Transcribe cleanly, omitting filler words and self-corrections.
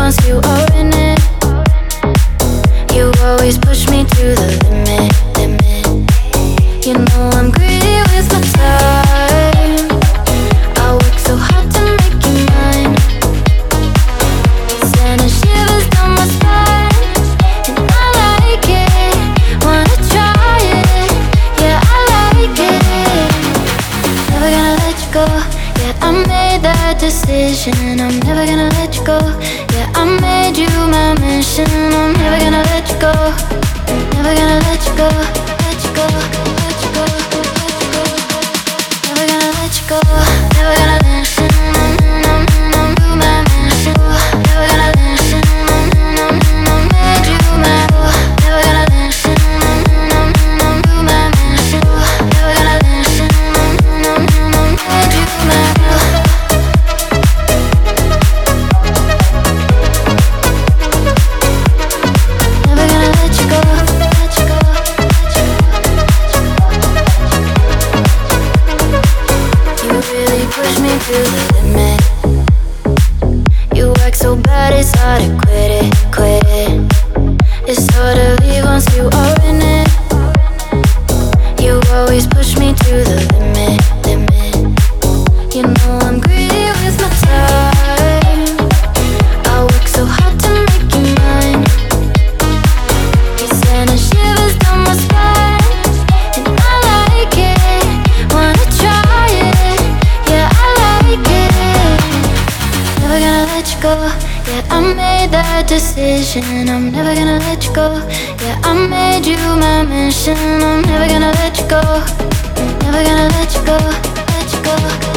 once you are in it. You always push me to the limit, limit. You know I'm greedy with my time. I work so hard to make you mine. Sending shivers down my spine, and I like it. Wanna try it, yeah I like it. Never gonna let you go. Yeah, I made that decision. I'm never gonna let you go. Yeah, I made you my mission. I'm never gonna let you go. Never gonna let you go. Let you go. Let you go. Let you go. Never gonna let you go. Never gonna mission. Do my mission. Never gonna mission. Made you my. Never gonna mission. Do my mission. Never gonna mission. Made you my. To the limit. You act so bad, it's hard to quit it, quit it. It's hard to leave once you are in it. You always push me to the limit, limit. You know I'm greedy with my time. I work so hard to make you mine. You're sending shivers down my spine, and I like it. Wanna try it, yeah I like it. Never gonna let you go. Yeah, I made that decision. I'm never gonna let you go. Yeah, I made you my mission. I'm never gonna let you go. Never gonna let you go. Let you go.